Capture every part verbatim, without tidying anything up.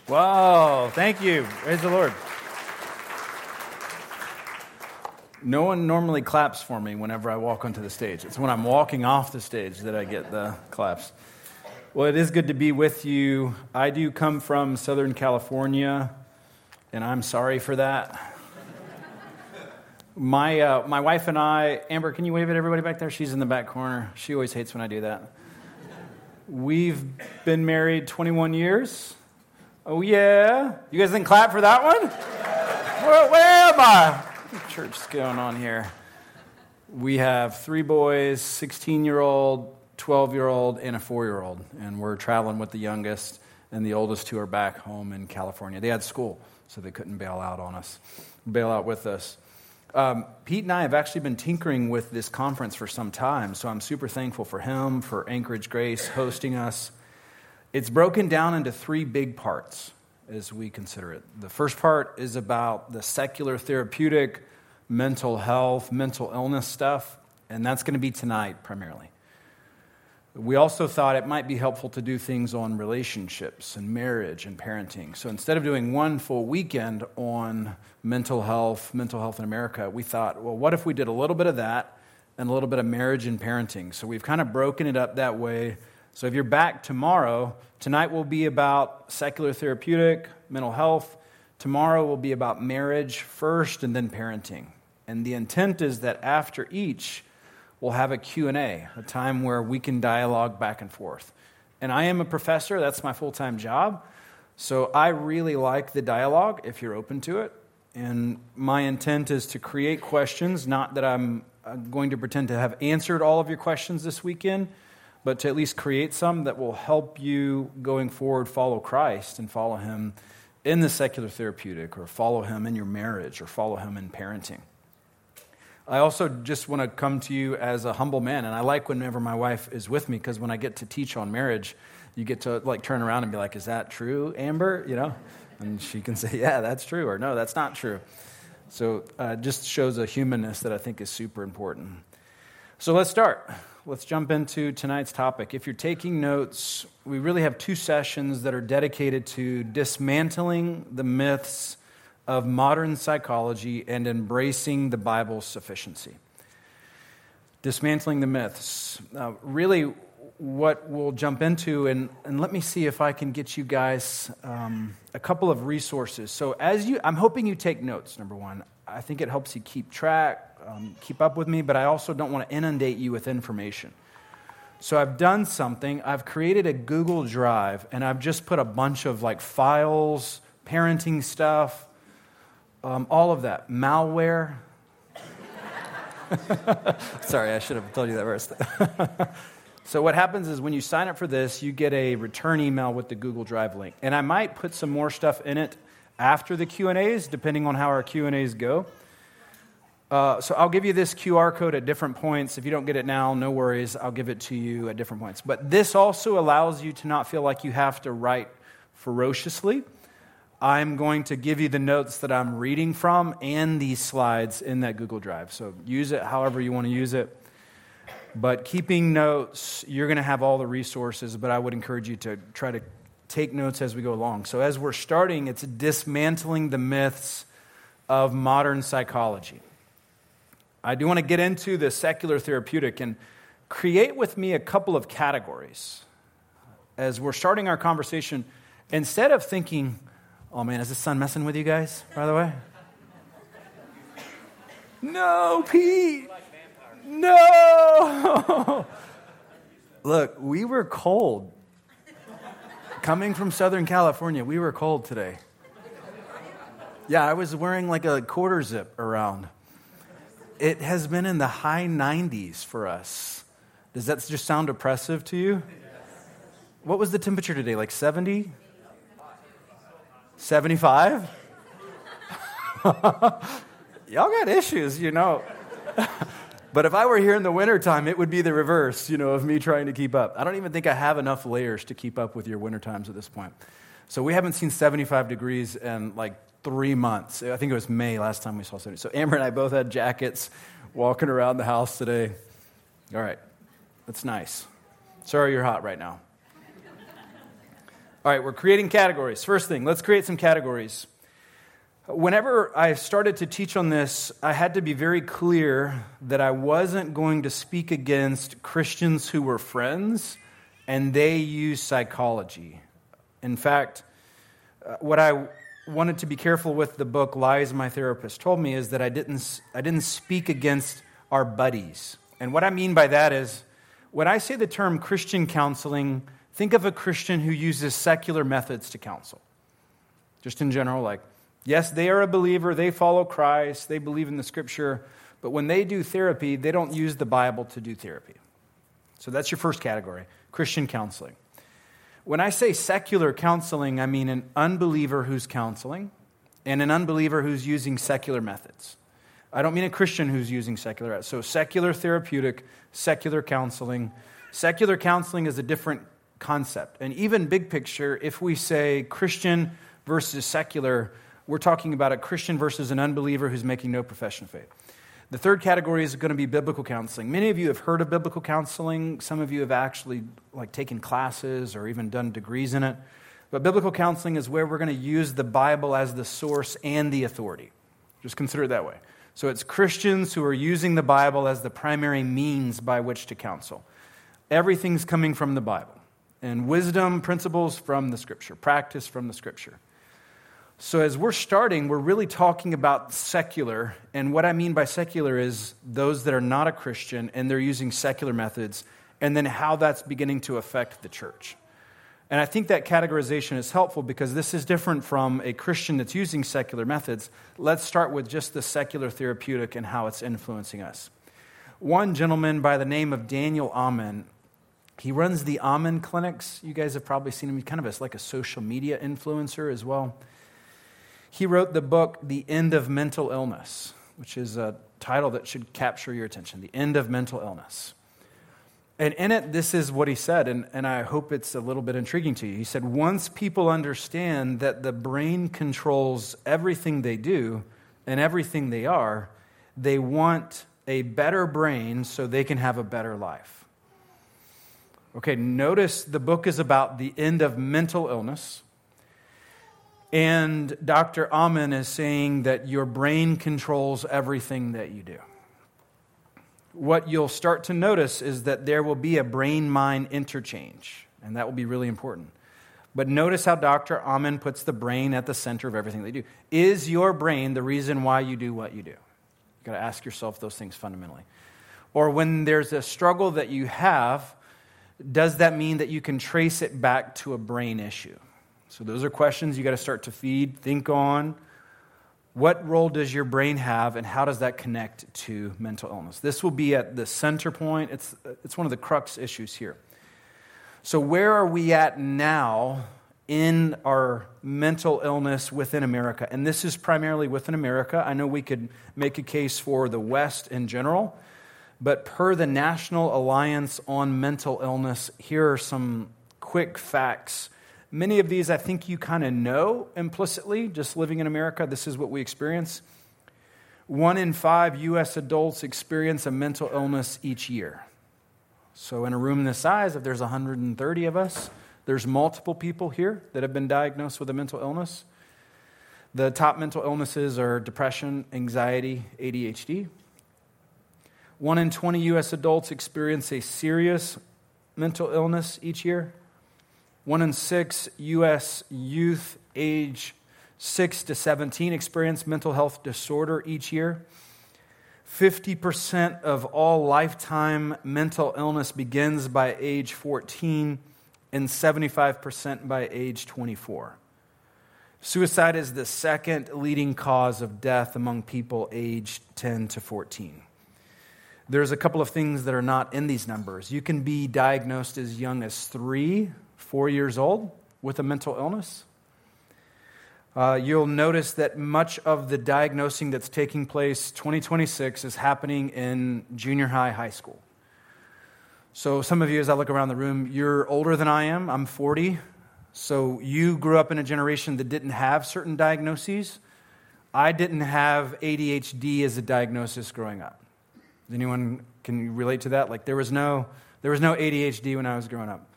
Wow, thank you. Praise the Lord. No one normally claps for me whenever I walk onto the stage. It's when I'm walking off the stage that I get the claps. Well, it is good to be with you. I do come from Southern California, and I'm sorry for that. My uh, my wife and I, Amber, can you wave at everybody back there? She's in the back corner. She always hates when I do that. We've been married twenty-one years. Oh, yeah. You guys didn't clap for that one? Where, where am I? What church is going on here? We have three boys, sixteen-year-old, twelve-year-old, and a four-year-old. And we're traveling with the youngest, and the oldest two are back home in California. They had school, so they couldn't bail out on us, bail out with us. Um, Pete and I have actually been tinkering with this conference for some time, so I'm super thankful for him, for Anchorage Grace hosting us. It's broken down into three big parts as we consider it. The first part is about the secular therapeutic, mental health, mental illness stuff, and that's going to be tonight primarily. We also thought it might be helpful to do things on relationships and marriage and parenting. So instead of doing one full weekend on mental health, mental health in America, we thought, well, what if we did a little bit of that and a little bit of marriage and parenting? So we've kind of broken it up that way. So if you're back tomorrow, tonight will be about secular therapeutic, mental health. Tomorrow will be about marriage first and then parenting. And the intent is that after each, we'll have a Q and A, a time where we can dialogue back and forth. And I am a professor. That's my full-time job. So I really like the dialogue if you're open to it. And my intent is to create questions, not that I'm going to pretend to have answered all of your questions this weekend, but to at least create some that will help you going forward follow Christ and follow him in the secular therapeutic, or follow him in your marriage, or follow him in parenting. I also just want to come to you as a humble man, and I like whenever my wife is with me, because when I get to teach on marriage, you get to like turn around and be like, is that true, Amber? You know, and she can say, yeah, that's true, or no, that's not true. So uh, it just shows a humanness that I think is super important. So let's start. Let's jump into tonight's topic. If you're taking notes, we really have two sessions that are dedicated to dismantling the myths of modern psychology and embracing the Bible's sufficiency. Dismantling the myths. Uh, really, what we'll jump into, and, and let me see if I can get you guys um, a couple of resources. So as you, I'm hoping you take notes, number one. I think it helps you keep track, um, keep up with me, but I also don't want to inundate you with information. So I've done something. I've created a Google Drive, and I've just put a bunch of like files, parenting stuff, um, all of that. Malware. Sorry, I should have told you that first. So what happens is when you sign up for this, you get a return email with the Google Drive link. And I might put some more stuff in it after the Q and A's, depending on how our Q and A's go. Uh, so I'll give you this Q R code at different points. If you don't get it now, no worries. I'll give it to you at different points. But this also allows you to not feel like you have to write ferociously. I'm going to give you the notes that I'm reading from and these slides in that Google Drive. So use it however you want to use it. But keeping notes, you're going to have all the resources, but I would encourage you to try to take notes as we go along. So as we're starting, it's dismantling the myths of modern psychology. I do want to get into the secular therapeutic and create with me a couple of categories. As we're starting our conversation, instead of thinking, oh man, is the sun messing with you guys, by the way? No, Pete. No. Look, we were cold. Coming from Southern California, we were cold today. Yeah, I was wearing like a quarter zip around. It has been in the high nineties for us. Does that just sound oppressive to you? What was the temperature today, like seventy? seventy-five? Y'all got issues, you know. But if I were here in the wintertime, it would be the reverse, you know, of me trying to keep up. I don't even think I have enough layers to keep up with your winter times at this point. So we haven't seen seventy-five degrees in like three months. I think it was May last time we saw seventy. So Amber and I both had jackets walking around the house today. All right. That's nice. Sorry you're hot right now. All right, we're creating categories. First thing, let's create some categories. Whenever I started to teach on this, I had to be very clear that I wasn't going to speak against Christians who were friends and they use psychology. In fact, uh, what I wanted to be careful with the book Lies My Therapist Told Me is that I didn't I didn't speak against our buddies. And what I mean by that is, when I say the term Christian counseling, think of a Christian who uses secular methods to counsel. Just in general, like, yes, they are a believer, they follow Christ, they believe in the Scripture, but when they do therapy, they don't use the Bible to do therapy. So that's your first category, Christian counseling. When I say secular counseling, I mean an unbeliever who's counseling and an unbeliever who's using secular methods. I don't mean a Christian who's using secular methods. So secular therapeutic, secular counseling. Secular counseling is a different concept. And even big picture, if we say Christian versus secular, we're talking about a Christian versus an unbeliever who's making no profession of faith. The third category is going to be biblical counseling. Many of you have heard of biblical counseling. Some of you have actually like taken classes or even done degrees in it. But biblical counseling is where we're going to use the Bible as the source and the authority. Just consider it that way. So it's Christians who are using the Bible as the primary means by which to counsel. Everything's coming from the Bible. And wisdom, principles from the Scripture, practice from the Scripture. So as we're starting, we're really talking about secular, and what I mean by secular is those that are not a Christian and they're using secular methods, and then how that's beginning to affect the church. And I think that categorization is helpful because this is different from a Christian that's using secular methods. Let's start with just the secular therapeutic and how it's influencing us. One gentleman by the name of Daniel Amen, he runs the Amen clinics. You guys have probably seen him. He's kind of a, like a social media influencer as well. He wrote the book, The End of Mental Illness, which is a title that should capture your attention, The End of Mental Illness. And in it, this is what he said, and, and I hope it's a little bit intriguing to you. He said, once people understand that the brain controls everything they do and everything they are, they want a better brain so they can have a better life. Okay, notice the book is about the end of mental illness. And Doctor Amen is saying that your brain controls everything that you do. What you'll start to notice is that there will be a brain-mind interchange, and that will be really important. But notice how Doctor Amen puts the brain at the center of everything they do. Is your brain the reason why you do what you do? You've got to ask yourself those things fundamentally. Or when there's a struggle that you have, does that mean that you can trace it back to a brain issue? So those are questions you got to start to feed, think on. What role does your brain have, and how does that connect to mental illness? This will be at the center point. It's, it's one of the crux issues here. So where are we at now in our mental illness within America? And this is primarily within America. I know we could make a case for the West in general, but per the National Alliance on Mental Illness, here are some quick facts. Many of these I think you kind of know implicitly, just living in America. This is what we experience. One in five U S adults experience a mental illness each year. So in a room this size, if there's one hundred thirty of us, there's multiple people here that have been diagnosed with a mental illness. The top mental illnesses are depression, anxiety, A D H D. One in twenty U S adults experience a serious mental illness each year. One in six U S youth age six to seventeen experience mental health disorder each year. fifty percent of all lifetime mental illness begins by age fourteen and seventy-five percent by age twenty-four. Suicide is the second leading cause of death among people aged ten to fourteen. There's a couple of things that are not in these numbers. You can be diagnosed as young as three, four years old with a mental illness. Uh, you'll notice that much of the diagnosing that's taking place twenty twenty-six is happening in junior high, high school. So some of you, as I look around the room, you're older than I am. I'm forty. So you grew up in a generation that didn't have certain diagnoses. I didn't have A D H D as a diagnosis growing up. Does anyone, can you relate to that? Like there was no, there was no A D H D when I was growing up.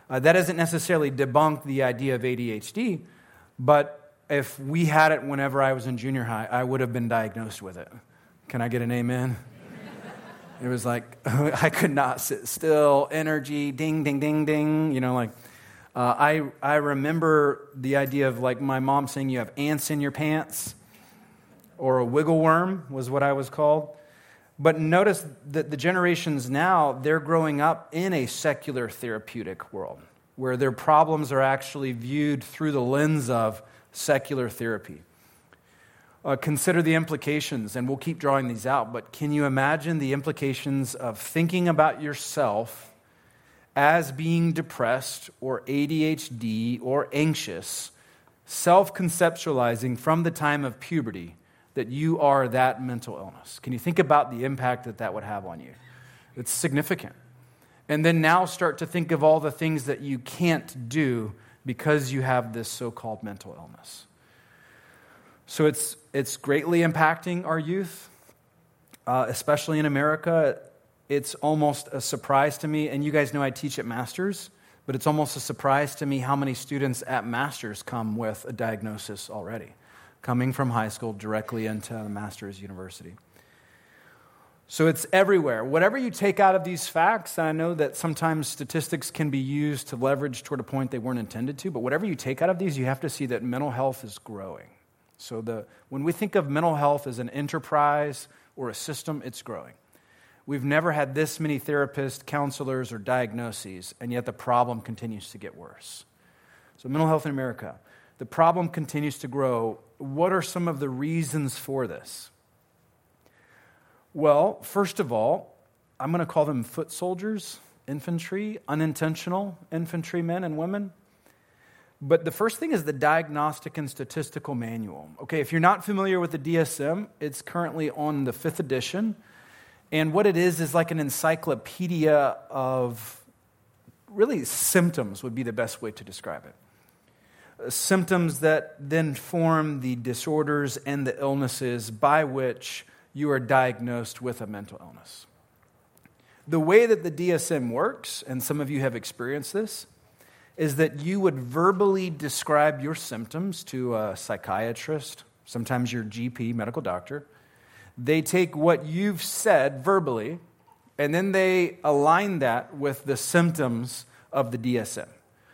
Uh, that doesn't necessarily debunk the idea of A D H D, but if we had it whenever I was in junior high, I would have been diagnosed with it. Can I get an amen? It was like, I could not sit still, energy, ding, ding, ding, ding, you know, like, uh, I I remember the idea of like my mom saying you have ants in your pants, or a wiggle worm was what I was called. But notice that the generations now, they're growing up in a secular therapeutic world, where their problems are actually viewed through the lens of secular therapy. Uh, consider the implications, and we'll keep drawing these out, but can you imagine the implications of thinking about yourself as being depressed or A D H D or anxious, self-conceptualizing from the time of puberty that you are that mental illness? Can you think about the impact that that would have on you? It's significant. And then now start to think of all the things that you can't do because you have this so-called mental illness. So it's it's greatly impacting our youth, uh, especially in America. It's almost a surprise to me, and you guys know I teach at Masters, but it's almost a surprise to me how many students at Masters come with a diagnosis already, coming from high school directly into the Masters University. So it's everywhere. Whatever you take out of these facts, and I know that sometimes statistics can be used to leverage toward a point they weren't intended to, but whatever you take out of these, you have to see that mental health is growing. So the when we think of mental health as an enterprise or a system, it's growing. We've never had this many therapists, counselors, or diagnoses, and yet the problem continues to get worse. So mental health in America, the problem continues to grow. What are some of the reasons for this? Well, first of all, I'm going to call them foot soldiers, infantry, unintentional infantrymen and women. But the first thing is the Diagnostic and Statistical Manual. Okay, if you're not familiar with the D S M, it's currently on the fifth edition. And what it is is like an encyclopedia of really symptoms would be the best way to describe it. Uh, symptoms that then form the disorders and the illnesses by which you are diagnosed with a mental illness. The way that the D S M works, and some of you have experienced this, is that you would verbally describe your symptoms to a psychiatrist, sometimes your G P, medical doctor. They take what you've said verbally, and then they align that with the symptoms of the D S M.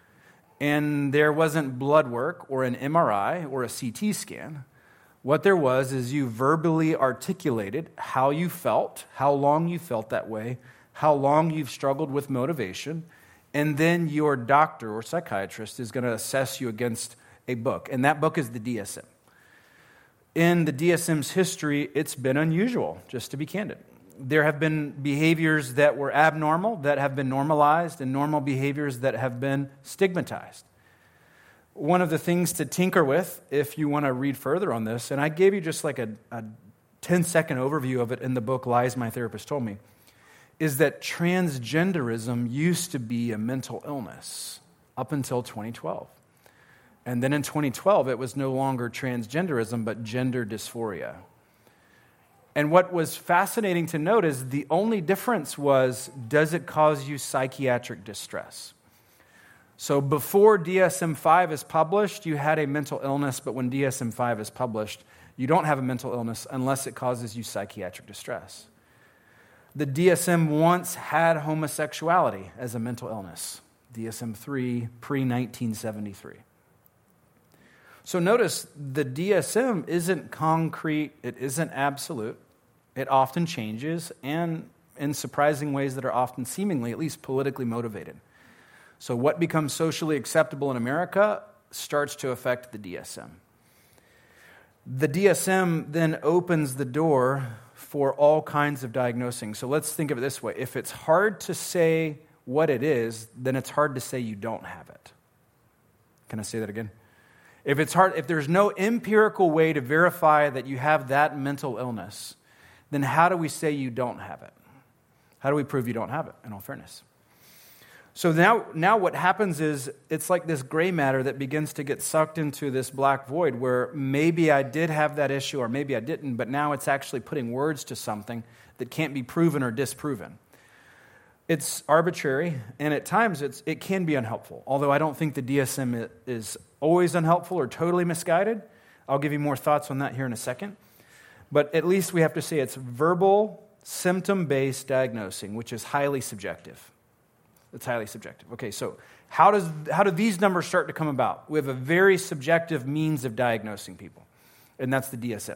And there wasn't blood work or an M R I or a C T scan. What there was is you verbally articulated how you felt, how long you felt that way, how long you've struggled with motivation, and then your doctor or psychiatrist is going to assess you against a book. And that book is the D S M. In the D S M's history, it's been unusual, just to be candid. There have been behaviors that were abnormal that have been normalized, and normal behaviors that have been stigmatized. One of the things to tinker with, if you want to read further on this, and I gave you just like a, a ten-second overview of it in the book Lies My Therapist Told Me, is that transgenderism used to be a mental illness up until twenty twelve. And then in twenty twelve, it was no longer transgenderism, but gender dysphoria. And what was fascinating to note is the only difference was, does it cause you psychiatric distress? So before D S M five is published, you had a mental illness, but when D S M five is published, you don't have a mental illness unless it causes you psychiatric distress. The D S M once had homosexuality as a mental illness. D S M three, pre nineteen seventy-three. So notice the D S M isn't concrete, it isn't absolute. It often changes, and in surprising ways that are often seemingly, at least politically motivated. So what becomes socially acceptable in America starts to affect the D S M. The D S M then opens the door for all kinds of diagnosing. So let's think of it this way. If it's hard to say what it is, then it's hard to say you don't have it. Can I say that again? If it's hard, if there's no empirical way to verify that you have that mental illness, then how do we say you don't have it? How do we prove you don't have it, in all fairness? So now, now what happens is it's like this gray matter that begins to get sucked into this black void where maybe I did have that issue or maybe I didn't, but now it's actually putting words to something that can't be proven or disproven. It's arbitrary, and at times it's, it can be unhelpful, although I don't think the D S M is always unhelpful or totally misguided. I'll give you more thoughts on that here in a second. But at least we have to say it's verbal, symptom-based diagnosing, which is highly subjective. It's highly subjective. Okay, so how does how do these numbers start to come about? We have a very subjective means of diagnosing people, and that's the D S M.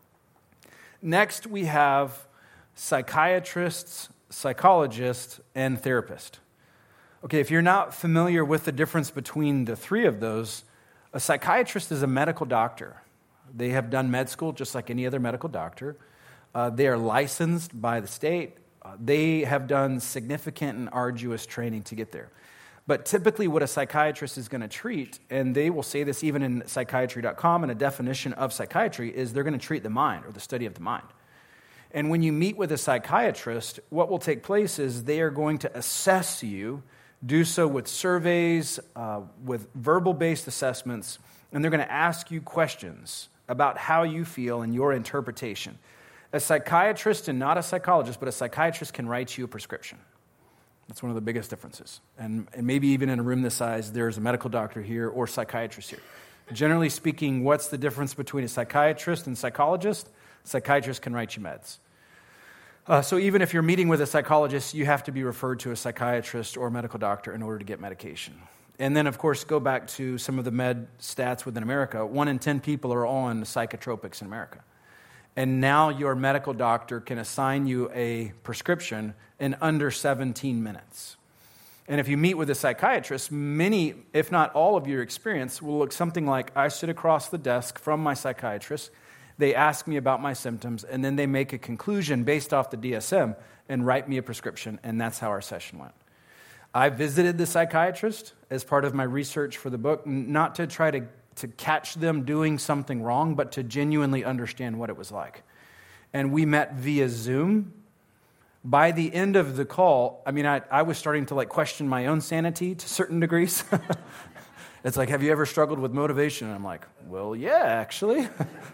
Next, we have psychiatrists, psychologists, and therapists. Okay, if you're not familiar with the difference between the three of those, a psychiatrist is a medical doctor. They have done med school just like any other medical doctor. Uh, they are licensed by the state. Uh, they have done significant and arduous training to get there. But typically what a psychiatrist is going to treat, and they will say this even in psychiatry dot com, and a definition of psychiatry is they're going to treat the mind or the study of the mind. And when you meet with a psychiatrist, what will take place is they are going to assess you, do so with surveys, uh, with verbal-based assessments, and they're going to ask you questions about how you feel and your interpretation. A psychiatrist and not a psychologist, but a psychiatrist can write you a prescription. That's one of the biggest differences. And, and maybe even in a room this size, there's a medical doctor here or psychiatrist here. Generally speaking, what's the difference between a psychiatrist and psychologist? Psychiatrist can write you meds. Uh, so even if you're meeting with a psychologist, you have to be referred to a psychiatrist or a medical doctor in order to get medication. And then, of course, go back to some of the med stats within America. One in ten people are on psychotropics in America. And now your medical doctor can assign you a prescription in under seventeen minutes. And if you meet with a psychiatrist, many, if not all of your experience will look something like, I sit across the desk from my psychiatrist, they ask me about my symptoms, and then they make a conclusion based off the D S M and write me a prescription, and that's how our session went. I visited the psychiatrist as part of my research for the book, not to try to, to catch them doing something wrong, but to genuinely understand what it was like. And we met via Zoom. By the end of the call, I mean, I, I was starting to like question my own sanity to certain degrees. It's like, have you ever struggled with motivation? And I'm like, well, yeah, actually.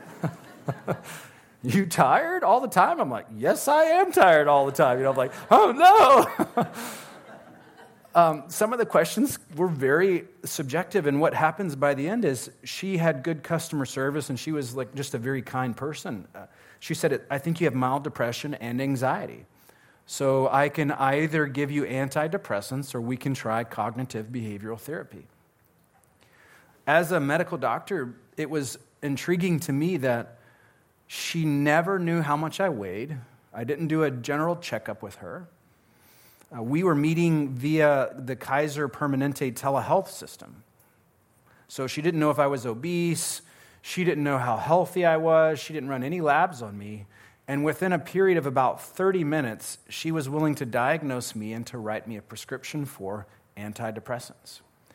You tired all the time? I'm like, yes, I am tired all the time. You know, I'm like, oh no. Um, some of the questions were very subjective, and what happens by the end is she had good customer service, and she was like just a very kind person. Uh, she said, I think you have mild depression and anxiety. So I can either give you antidepressants or we can try cognitive behavioral therapy. As a medical doctor, it was intriguing to me that she never knew how much I weighed. I didn't do a general checkup with her. Uh, we were meeting via the Kaiser Permanente telehealth system. So she didn't know if I was obese. She didn't know how healthy I was. She didn't run any labs on me. And within a period of about thirty minutes, she was willing to diagnose me and to write me a prescription for antidepressants.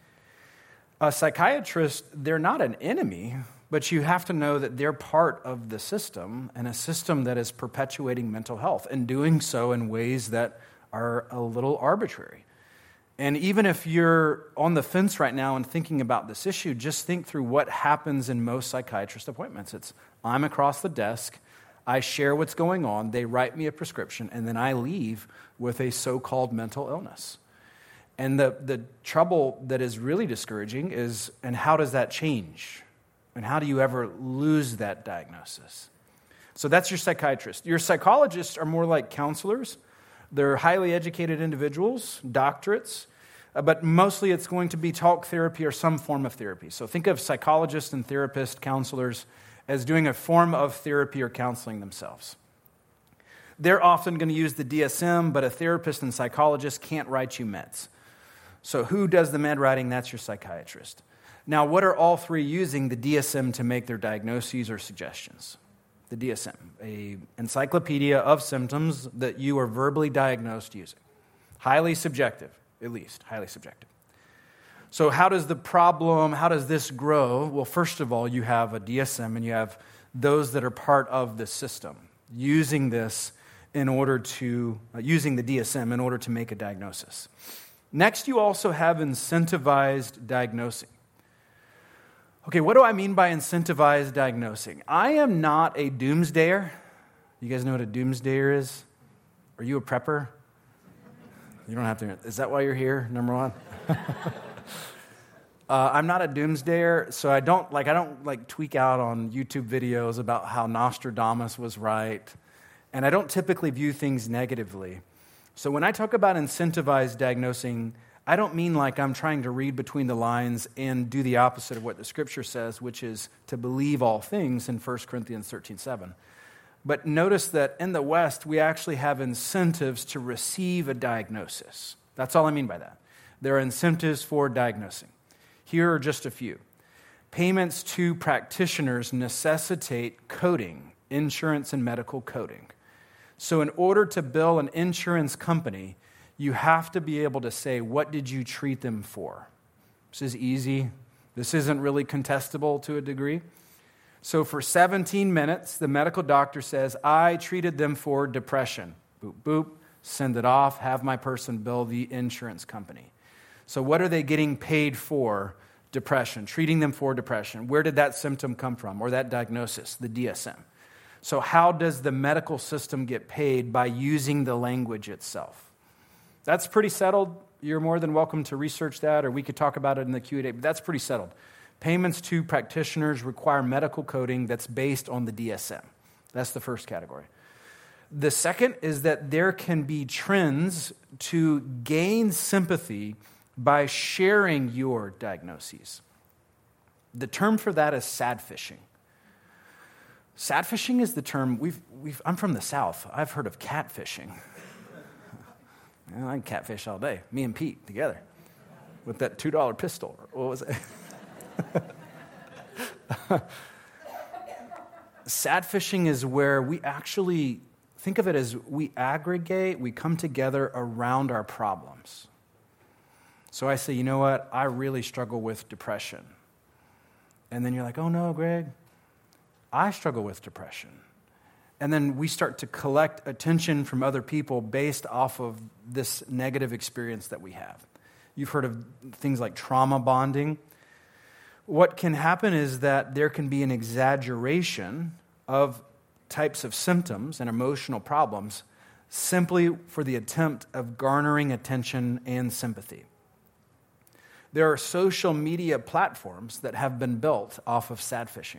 A psychiatrist, they're not an enemy, but you have to know that they're part of the system, and a system that is perpetuating mental health and doing so in ways that are a little arbitrary. And even if you're on the fence right now and thinking about this issue, just think through what happens in most psychiatrist appointments. It's, I'm across the desk, I share what's going on, they write me a prescription, and then I leave with a so-called mental illness. And the, the trouble that is really discouraging is, and how does that change? And how do you ever lose that diagnosis? So that's your psychiatrist. Your psychologists are more like counselors. They're highly educated individuals, doctorates, uh, but mostly it's going to be talk therapy or some form of therapy. So think of psychologists and therapists, counselors, as doing a form of therapy or counseling themselves. They're often going to use the D S M, but a therapist and psychologist can't write you meds. So who does the med writing? That's your psychiatrist. Now, what are all three using the D S M to make their diagnoses or suggestions? The D S M, an encyclopedia of symptoms that you are verbally diagnosed using. Highly subjective, at least, highly subjective. So how does the problem, how does this grow? Well, first of all, you have a D S M and you have those that are part of the system using this in order to, uh, using the D S M in order to make a diagnosis. Next, you also have incentivized diagnosing. Okay, what do I mean by incentivized diagnosing? I am not a doomsdayer. You guys know what a doomsdayer is? Are you a prepper? You don't have to. Is that why you're here, number one? uh, I'm not a doomsdayer, so I don't like I don't like tweak out on YouTube videos about how Nostradamus was right, and I don't typically view things negatively. So when I talk about incentivized diagnosing, I don't mean like I'm trying to read between the lines and do the opposite of what the Scripture says, which is to believe all things in First Corinthians thirteen seven. But notice that in the West, we actually have incentives to receive a diagnosis. That's all I mean by that. There are incentives for diagnosing. Here are just a few. Payments to practitioners necessitate coding, insurance and medical coding. So in order to bill an insurance company, you have to be able to say, what did you treat them for? This is easy. This isn't really contestable to a degree. So for seventeen minutes, the medical doctor says, I treated them for depression. Boop, boop, send it off, have my person bill the insurance company. So what are they getting paid for? Depression, treating them for depression. Where did that symptom come from, or that diagnosis, the D S M? So how does the medical system get paid? By using the language itself. That's pretty settled. You're more than welcome to research that, or we could talk about it in the Q and A, but that's pretty settled. Payments to practitioners require medical coding that's based on the D S M. That's the first category. The second is that there can be trends to gain sympathy by sharing your diagnoses. The term for that is sad fishing. Sad fishing is the term, we've, we've, I'm from the South. I've heard of catfishing. I can catfish all day, me and Pete together with that two dollar pistol. What was it? Sad fishing is where we actually, think of it as we aggregate, we come together around our problems. So I say, you know what, I really struggle with depression. And then you're like, oh no, Greg, I struggle with depression. And then we start to collect attention from other people based off of this negative experience that we have. You've heard of things like trauma bonding. What can happen is that there can be an exaggeration of types of symptoms and emotional problems simply for the attempt of garnering attention and sympathy. There are social media platforms that have been built off of sad fishing.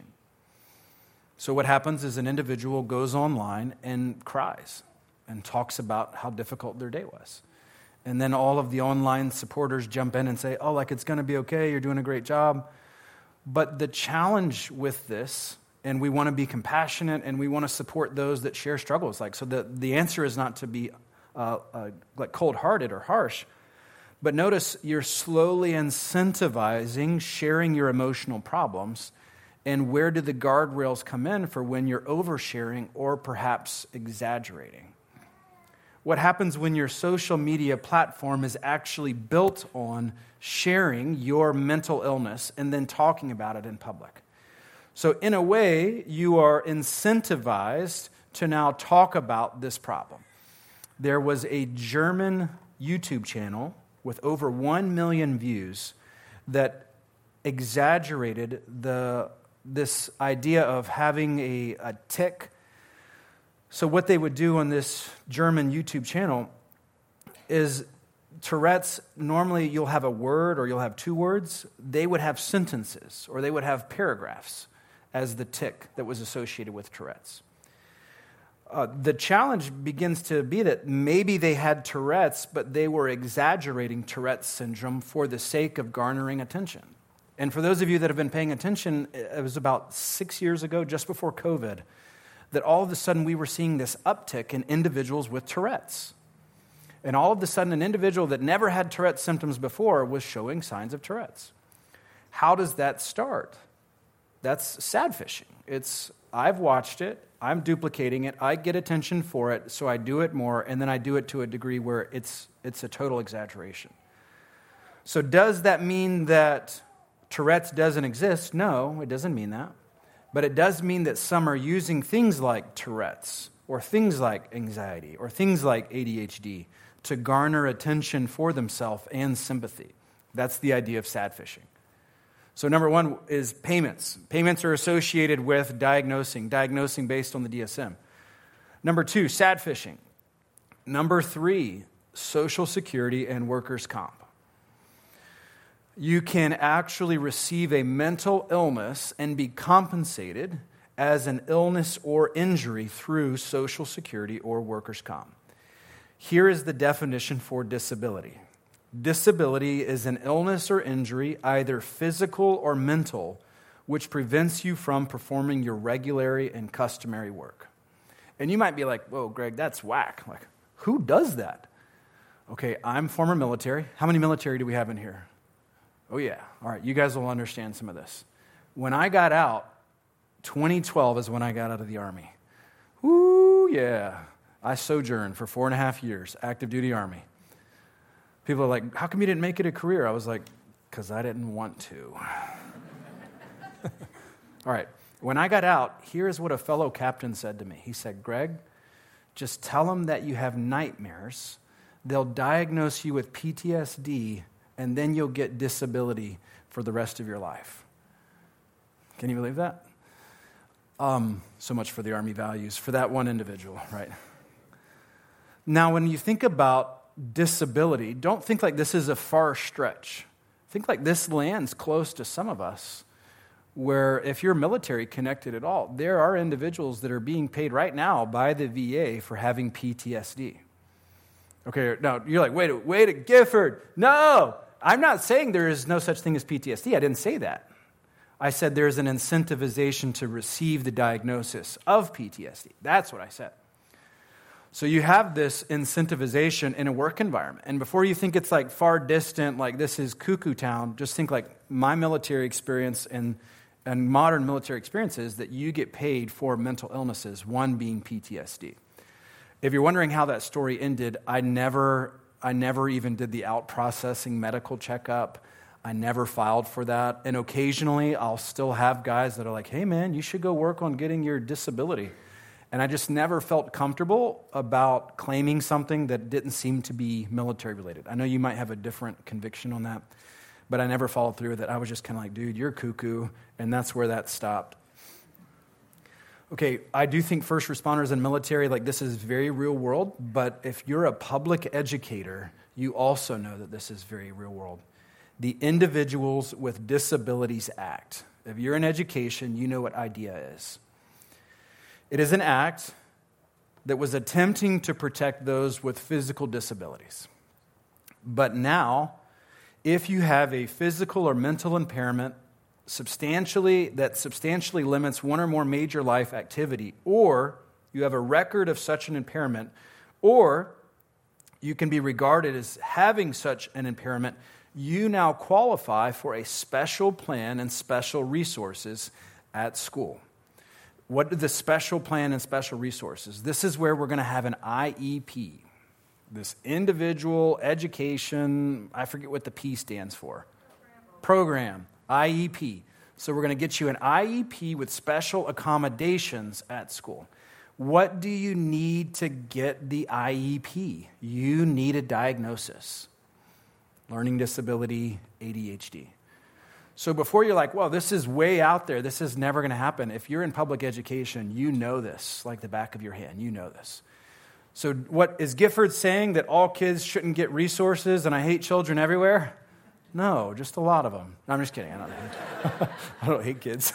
So what happens is an individual goes online and cries and talks about how difficult their day was. And then all of the online supporters jump in and say, oh, like it's going to be okay, you're doing a great job. But the challenge with this, and we want to be compassionate and we want to support those that share struggles. Like, so the, the answer is not to be uh, uh, like cold-hearted or harsh, but notice you're slowly incentivizing sharing your emotional problems. And where do the guardrails come in for when you're oversharing or perhaps exaggerating? What happens when your social media platform is actually built on sharing your mental illness and then talking about it in public? So in a way, you are incentivized to now talk about this problem. There was a German YouTube channel with over one million views that exaggerated the this idea of having a, a tic. So what they would do on this German YouTube channel is Tourette's, normally you'll have a word or you'll have two words. They would have sentences or they would have paragraphs as the tic that was associated with Tourette's. Uh, the challenge begins to be that maybe they had Tourette's, but they were exaggerating Tourette's syndrome for the sake of garnering attention. And for those of you that have been paying attention, it was about six years ago, just before COVID, that all of a sudden we were seeing this uptick in individuals with Tourette's. And all of a sudden an individual that never had Tourette's symptoms before was showing signs of Tourette's. How does that start? That's sad fishing. It's, I've watched it, I'm duplicating it, I get attention for it, so I do it more, and then I do it to a degree where it's it's a total exaggeration. So does that mean that Tourette's doesn't exist? No, it doesn't mean that. But it does mean that some are using things like Tourette's or things like anxiety or things like A D H D to garner attention for themselves and sympathy. That's the idea of sad fishing. So number one is payments. Payments are associated with diagnosing, diagnosing based on the D S M. Number two, sad fishing. Number three, Social Security and workers' comp. You can actually receive a mental illness and be compensated as an illness or injury through Social Security or workers' comp. Here is the definition for disability. Disability is an illness or injury, either physical or mental, which prevents you from performing your regular and customary work. And you might be like, whoa, Greg, that's whack. Like, who does that? Okay, I'm former military. How many military do we have in here? Oh, yeah. All right, you guys will understand some of this. When I got out, twenty twelve is when I got out of the Army. Woo, yeah. I sojourned for four and a half years, active duty Army. People are like, how come you didn't make it a career? I was like, because I didn't want to. All right, when I got out, here's what a fellow captain said to me. He said, Greg, just tell them that you have nightmares. They'll diagnose you with P T S D, and then you'll get disability for the rest of your life. Can you believe that? Um, so much for the Army values, for that one individual, right? Now, when you think about disability, don't think like this is a far stretch. Think like this lands close to some of us, where if you're military connected at all, there are individuals that are being paid right now by the V A for having P T S D. Okay, now you're like, wait, wait, Gifford, no, I'm not saying there is no such thing as P T S D. I didn't say that. I said there's an incentivization to receive the diagnosis of P T S D. That's what I said. So you have this incentivization in a work environment. And before you think it's like far distant, like this is cuckoo town, just think like my military experience and, and modern military experiences that you get paid for mental illnesses, one being P T S D. If you're wondering how that story ended, I never, I never even did the out-processing medical checkup. I never filed for that. And occasionally I'll still have guys that are like, hey man, you should go work on getting your disability. And I just never felt comfortable about claiming something that didn't seem to be military related. I know you might have a different conviction on that, but I never followed through with it. I was just kind of like, dude, you're cuckoo, and that's where that stopped. Okay, I do think first responders and military, like this is very real world, but if you're a public educator, you also know that this is very real world. The Individuals with Disabilities Act. If you're in education, you know what IDEA is. It is an act that was attempting to protect those with physical disabilities. But now, if you have a physical or mental impairment substantially that substantially limits one or more major life activity, or you have a record of such an impairment, or you can be regarded as having such an impairment, you now qualify for a special plan and special resources at school. What are the special plan and special resources? This is where we're going to have an I E P, this individual education, I forget what the P stands for. Program, I E P. So we're going to get you an I E P with special accommodations at school. What do you need to get the I E P? You need a diagnosis. Learning disability, A D H D. So before you're like, well, this is way out there, this is never going to happen. If you're in public education, you know this like the back of your hand. You know this. So what is Gifford saying, that all kids shouldn't get resources and I hate children everywhere? No, just a lot of them. No, I'm just kidding. I don't hate, I don't hate kids.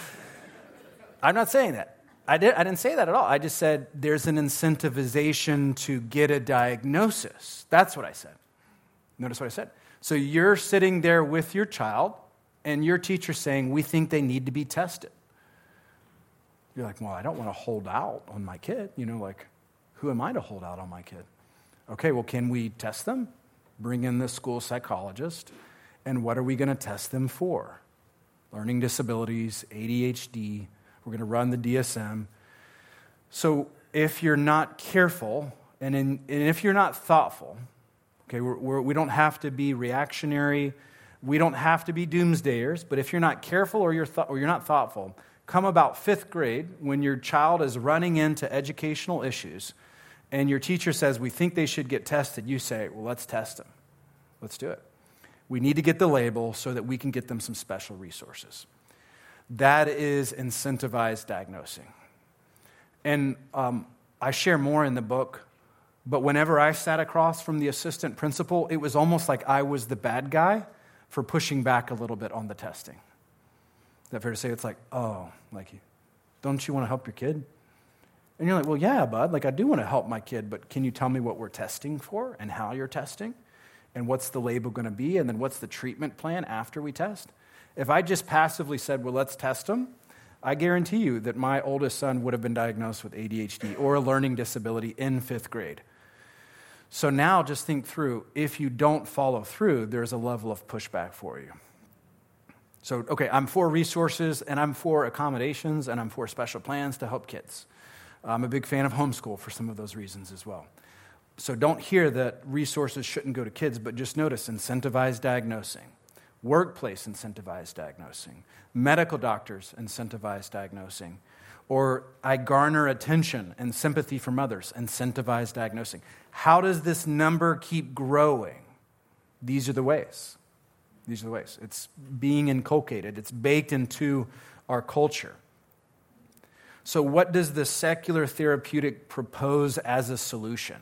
I'm not saying that. I, did, I didn't say that at all. I just said there's an incentivization to get a diagnosis. That's what I said. Notice what I said. So you're sitting there with your child, and your teacher's saying, we think they need to be tested. You're like, well, I don't want to hold out on my kid. You know, like, who am I to hold out on my kid? Okay, well, can we test them? Bring in the school psychologist. And what are we going to test them for? Learning disabilities, A D H D. We're going to run the D S M. So if you're not careful, and, in, and if you're not thoughtful, okay, we're, we're, we don't have to be reactionary. We don't have to be doomsdayers, but if you're not careful or you're, th- or you're not thoughtful, come about fifth grade, when your child is running into educational issues and your teacher says, we think they should get tested, you say, well, let's test them. Let's do it. We need to get the label so that we can get them some special resources. That is incentivized diagnosing. And um, I share more in the book, But whenever I sat across from the assistant principal, it was almost like I was the bad guy for pushing back a little bit on the testing. Is that fair to say? It's like, oh, like, don't you want to help your kid? And you're like, well, yeah, bud, like I do want to help my kid, but can you tell me what we're testing for and how you're testing? And what's the label going to be? And then what's the treatment plan after we test? If I just passively said, well, let's test them, I guarantee you that my oldest son would have been diagnosed with A D H D or a learning disability in fifth grade. So now just think through, if you don't follow through, there's a level of pushback for you. So, okay, I'm for resources, and I'm for accommodations, and I'm for special plans to help kids. I'm a big fan of homeschool for some of those reasons as well. So don't hear that resources shouldn't go to kids, but just notice incentivized diagnosing, workplace incentivized diagnosing, medical doctors incentivized diagnosing, or I garner attention and sympathy from others, incentivized diagnosing. How does this number keep growing? These are the ways. These are the ways. It's being inculcated. It's baked into our culture. So what does the secular therapeutic propose as a solution?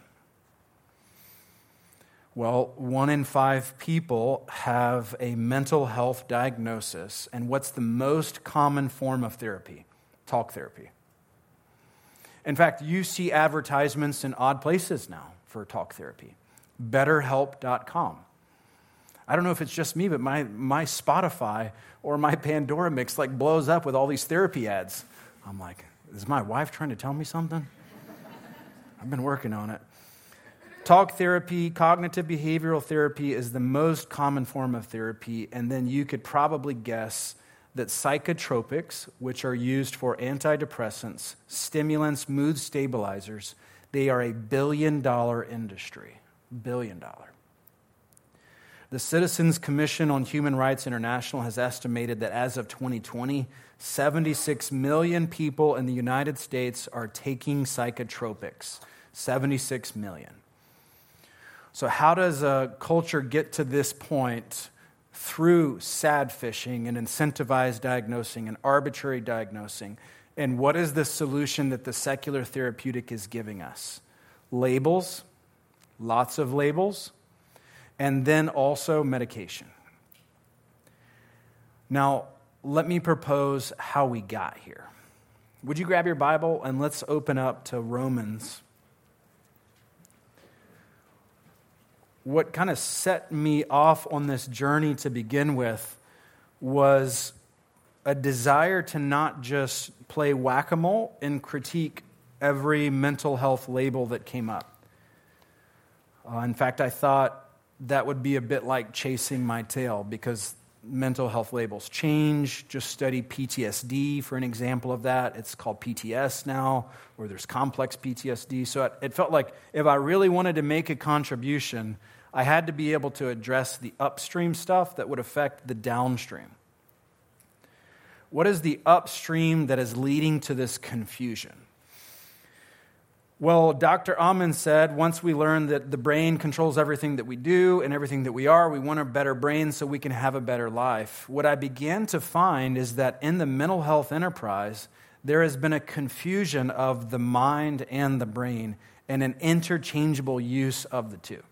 Well, one in five people have a mental health diagnosis. And what's the most common form of therapy? Talk therapy. In fact, you see advertisements in odd places now for talk therapy. better help dot com. I don't know if it's just me, but my, my Spotify or my Pandora mix like blows up with all these therapy ads. I'm like, is my wife trying to tell me something? I've been working on it. Talk therapy, cognitive behavioral therapy is the most common form of therapy, and then you could probably guess that psychotropics, which are used for antidepressants, stimulants, mood stabilizers, they are a billion dollar industry. Billion dollar. The Citizens Commission on Human Rights International has estimated that as of twenty twenty, seventy-six million people in the United States are taking psychotropics. seventy-six million. So how does a culture get to this point through sad fishing and incentivized diagnosing and arbitrary diagnosing? And what is the solution that the secular therapeutic is giving us? Labels, lots of labels, and then also medication. Now, let me propose how we got here. Would you grab your Bible and let's open up to Romans. What kind of set me off on this journey to begin with was a desire to not just play whack-a-mole and critique every mental health label that came up. Uh, in fact, I thought that would be a bit like chasing my tail because mental health labels change. Just study P T S D for an example of that. It's called P T S now, or there's complex P T S D. So it, it felt like if I really wanted to make a contribution, I had to be able to address the upstream stuff that would affect the downstream. What is the upstream that is leading to this confusion? Well, Doctor Amen said, once we learn that the brain controls everything that we do and everything that we are, we want a better brain so we can have a better life. What I began to find is that in the mental health enterprise, there has been a confusion of the mind and the brain and an interchangeable use of the two.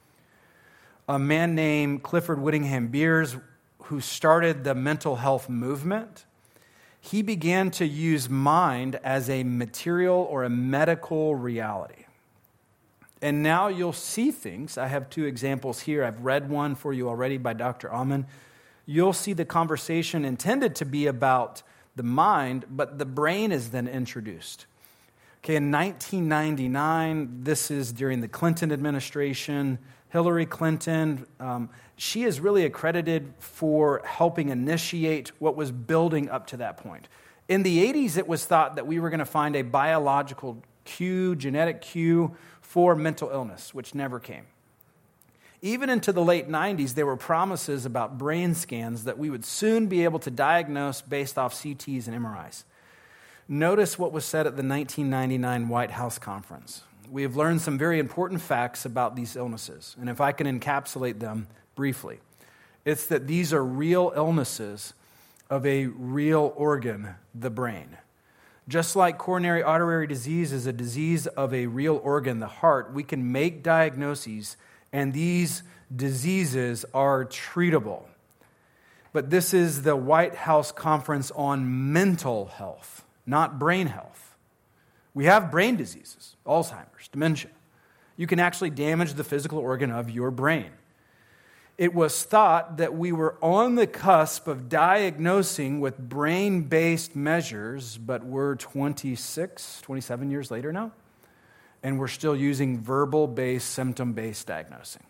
A man named Clifford Whittingham Beers, who started the mental health movement, he began to use mind as a material or a medical reality. And now you'll see things. I have two examples here. I've read one for you already by Doctor Amen. You'll see the conversation intended to be about the mind, but the brain is then introduced. Okay, in nineteen ninety-nine, this is during the Clinton administration, Hillary Clinton, um, she is really accredited for helping initiate what was building up to that point. In the eighties, it was thought that we were going to find a biological cue, genetic cue for mental illness, which never came. Even into the late nineties, there were promises about brain scans that we would soon be able to diagnose based off C Ts and M R Is. Notice what was said at the nineteen ninety-nine White House conference. We have learned some very important facts about these illnesses, and if I can encapsulate them briefly, it's that these are real illnesses of a real organ, the brain. Just like coronary artery disease is a disease of a real organ, the heart, we can make diagnoses, and these diseases are treatable. But this is the White House Conference on Mental Health, not brain health. We have brain diseases, Alzheimer's, dementia. You can actually damage the physical organ of your brain. It was thought that we were on the cusp of diagnosing with brain-based measures, but we're twenty-six, twenty-seven years later now, and we're still using verbal-based, symptom-based diagnosing.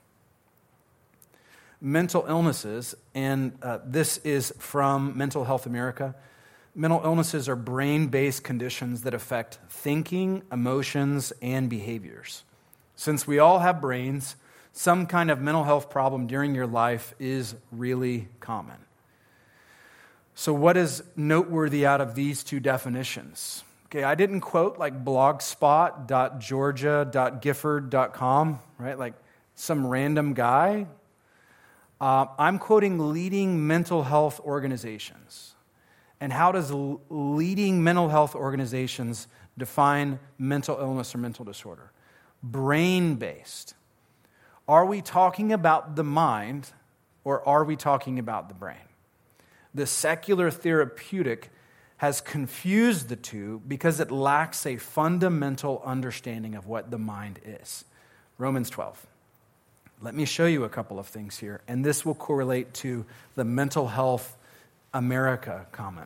Mental illnesses, and uh, this is from Mental Health America, mental illnesses are brain-based conditions that affect thinking, emotions, and behaviors. Since we all have brains, some kind of mental health problem during your life is really common. So what is noteworthy out of these two definitions? Okay, I didn't quote like blogspot dot georgia dot gifford dot com, right? Like some random guy. Uh, I'm quoting leading mental health organizations. And how does l- leading mental health organizations define mental illness or mental disorder? Brain-based. Are we talking about the mind, or are we talking about the brain? The secular therapeutic has confused the two because it lacks a fundamental understanding of what the mind is. Romans twelve. Let me show you a couple of things here, and this will correlate to the Mental Health America comment.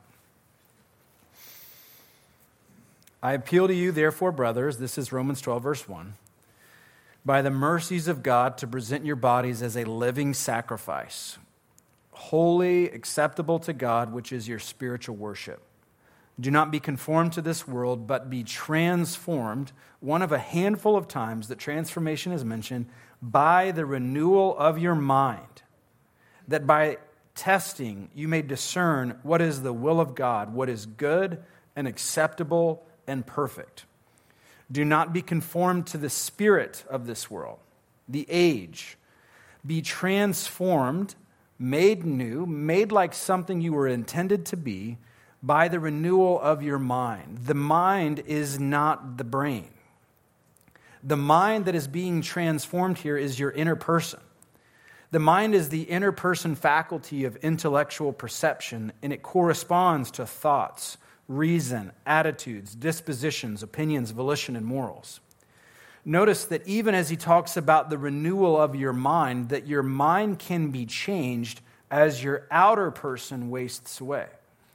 I appeal to you, therefore, brothers, this is Romans twelve, verse one, by the mercies of God, to present your bodies as a living sacrifice, holy, acceptable to God, which is your spiritual worship. Do not be conformed to this world, but be transformed, one of a handful of times that transformation is mentioned, by the renewal of your mind, that by testing you may discern what is the will of God, what is good and acceptable and perfect. Do not be conformed to the spirit of this world, the age. Be transformed, made new, made like something you were intended to be by the renewal of your mind. The mind is not the brain. The mind that is being transformed here is your inner person. The mind is the inner person faculty of intellectual perception, and it corresponds to thoughts, reason, attitudes, dispositions, opinions, volition, and morals. Notice that even as he talks about the renewal of your mind, that your mind can be changed as your outer person wastes away.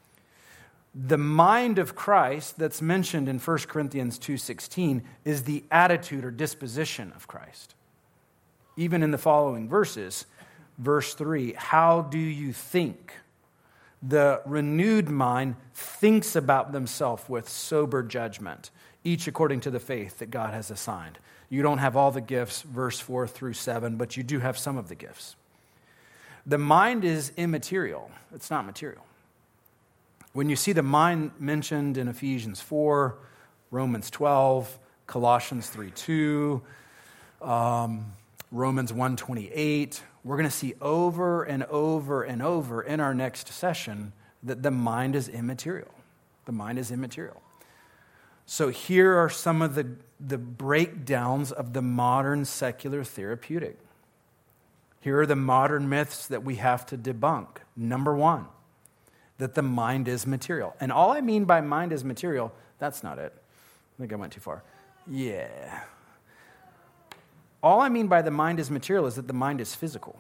The mind of Christ that's mentioned in First Corinthians two sixteen is the attitude or disposition of Christ. Even in the following verses, verse three, how do you think? The renewed mind thinks about themselves with sober judgment, each according to the faith that God has assigned. You don't have all the gifts, verse four through seven, but you do have some of the gifts. The mind is immaterial. It's not material. When you see the mind mentioned in Ephesians four, Romans twelve, Colossians three two, um, Romans one twenty-eight, we're going to see over and over and over in our next session that the mind is immaterial. The mind is immaterial. So here are some of the, the breakdowns of the modern secular therapeutic. Here are the modern myths that we have to debunk. Number one, that the mind is material. And all I mean by mind is material, that's not it. I think I went too far. Yeah. All I mean by the mind is material is that the mind is physical,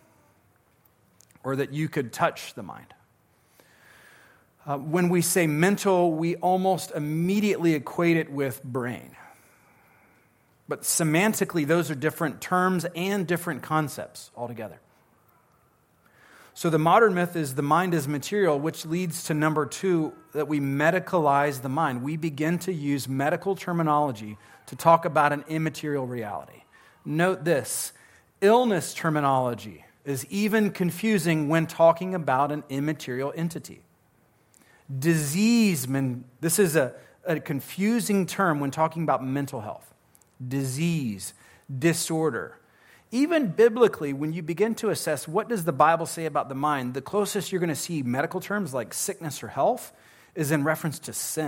or that you could touch the mind. Uh, when we say mental, we almost immediately equate it with brain. But semantically, those are different terms and different concepts altogether. So the modern myth is the mind is material, which leads to number two, that we medicalize the mind. We begin to use medical terminology to talk about an immaterial reality. Note this, illness terminology is even confusing when talking about an immaterial entity. Disease, this is a, a confusing term when talking about mental health. Disease, disorder. Even biblically, when you begin to assess what does the Bible say about the mind, the closest you're going to see medical terms like sickness or health is in reference to sin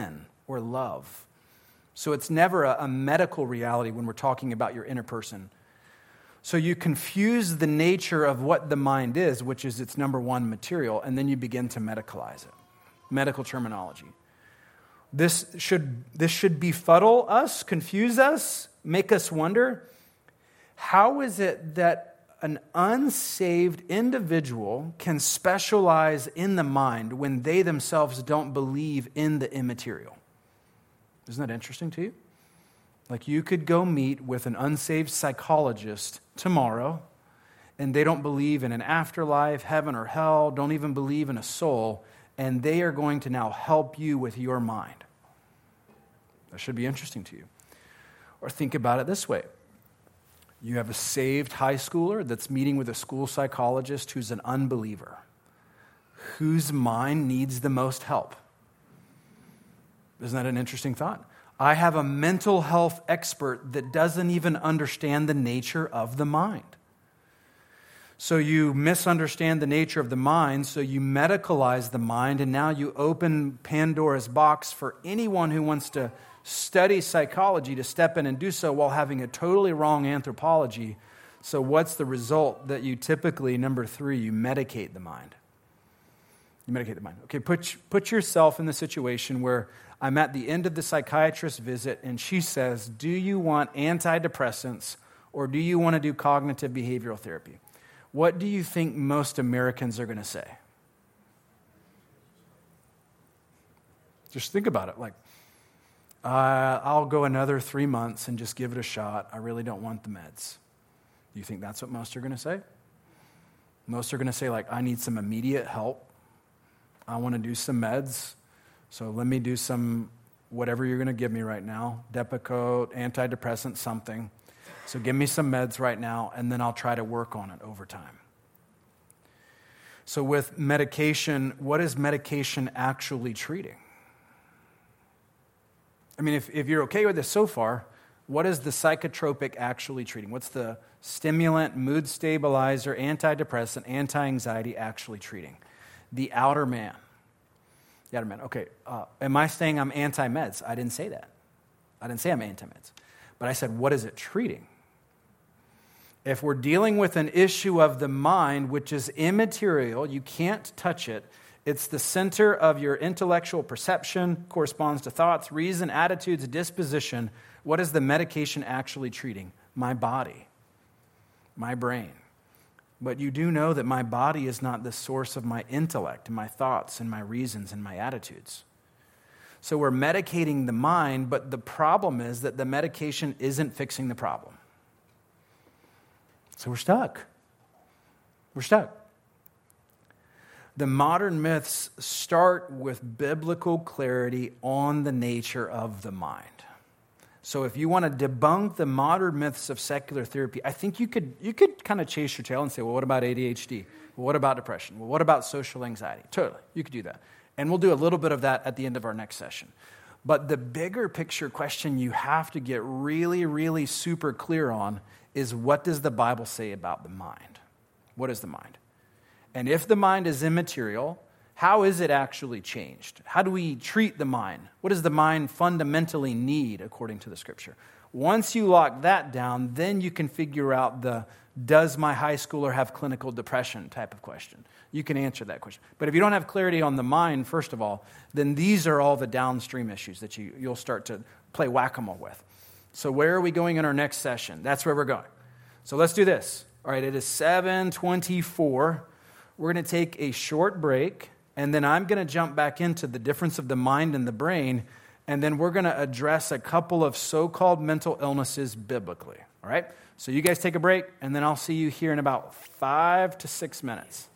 or love. So it's never a, a medical reality when we're talking about your inner person. So you confuse the nature of what the mind is, which is its number one material, and then you begin to medicalize it. Medical terminology. This should, this should befuddle us, confuse us, make us wonder, how is it that an unsaved individual can specialize in the mind when they themselves don't believe in the immaterial? Isn't that interesting to you? Like, you could go meet with an unsaved psychologist tomorrow, and they don't believe in an afterlife, heaven or hell, don't even believe in a soul, and they are going to now help you with your mind. That should be interesting to you. Or think about it this way. You have a saved high schooler that's meeting with a school psychologist who's an unbeliever. Whose mind needs the most help? Isn't that an interesting thought? I have a mental health expert that doesn't even understand the nature of the mind. So you misunderstand the nature of the mind, so you medicalize the mind, and now you open Pandora's box for anyone who wants to study psychology to step in and do so while having a totally wrong anthropology. So what's the result? That you typically, number three, you medicate the mind. You medicate the mind. Okay, put, put yourself in the situation where I'm at the end of the psychiatrist's visit and she says, do you want antidepressants or do you want to do cognitive behavioral therapy? What do you think most Americans are going to say? Just think about it. Like, uh, I'll go another three months and just give it a shot. I really don't want the meds. Do you think that's what most are going to say? Most are going to say, like, I need some immediate help. I want to do some meds. So let me do some, whatever you're going to give me right now, Depakote, antidepressant, something. So give me some meds right now, and then I'll try to work on it over time. So with medication, what is medication actually treating? I mean, if, if you're okay with this so far, what is the psychotropic actually treating? What's the stimulant, mood stabilizer, antidepressant, anti-anxiety actually treating? The outer man. The outer man. Okay, uh, am I saying I'm anti-meds? I didn't say that. I didn't say I'm anti-meds. But I said, what is it treating? If we're dealing with an issue of the mind, which is immaterial, you can't touch it, it's the center of your intellectual perception, corresponds to thoughts, reason, attitudes, disposition. What is the medication actually treating? My body, my brain. But you do know that my body is not the source of my intellect and my thoughts and my reasons and my attitudes. So we're medicating the mind, but the problem is that the medication isn't fixing the problem. So we're stuck. We're stuck. The modern myths start with biblical clarity on the nature of the mind. So if you want to debunk the modern myths of secular therapy, I think you could you could kind of chase your tail and say, well, what about A D H D? Well, what about depression? Well, what about social anxiety? Totally, you could do that. And we'll do a little bit of that at the end of our next session. But the bigger picture question you have to get really, really super clear on is, what does the Bible say about the mind? What is the mind? And if the mind is immaterial, how is it actually changed? How do we treat the mind? What does the mind fundamentally need according to the Scripture? Once you lock that down, then you can figure out the does my high schooler have clinical depression type of question. You can answer that question. But if you don't have clarity on the mind, first of all, then these are all the downstream issues that you, you'll start to play whack-a-mole with. So where are we going in our next session? That's where we're going. So let's do this. All right, it is seven twenty-four. We're going to take a short break, and then I'm going to jump back into the difference of the mind and the brain, and then we're going to address a couple of so-called mental illnesses biblically. All right? So you guys take a break, and then I'll see you here in about five to six minutes.